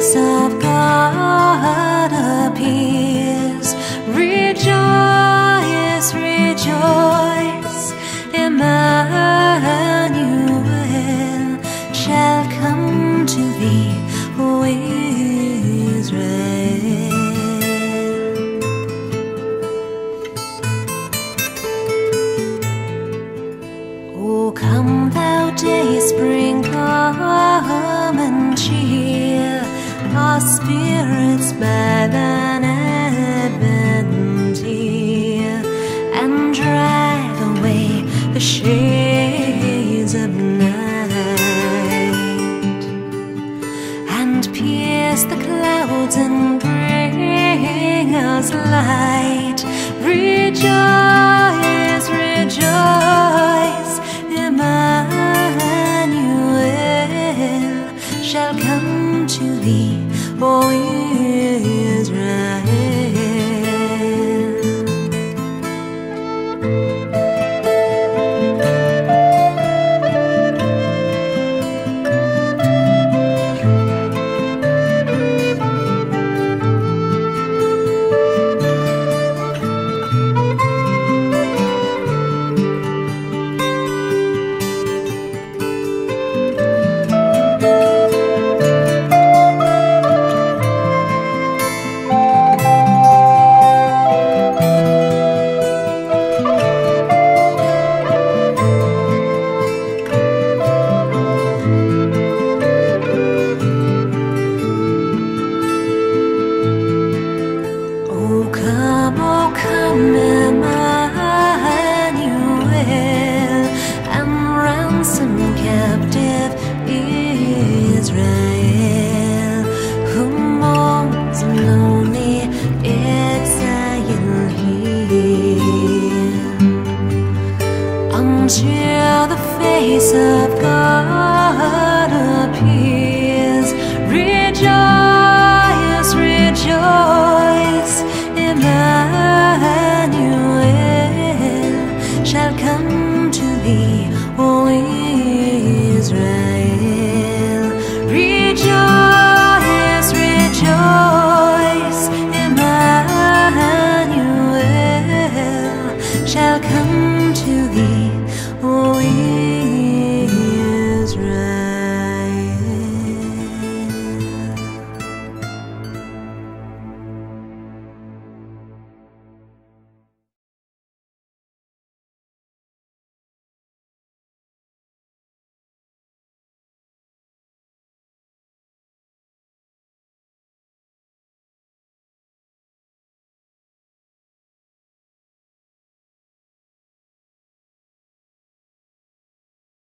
face of God appears. Rejoice, rejoice, Emmanuel shall come to thee, O Israel. O come thou dayspring, come and cheer our spirits by thine advent here, and drive away the shades of night, and pierce the clouds and bring us light. Rejoice, rejoice, Emmanuel shall come to thee, O Israel. Emmanuel, and ransom captive Israel, who mourns a lonely exile here, until the face of God appears. Rejoice, rejoice, Emmanuel shall come to thee, O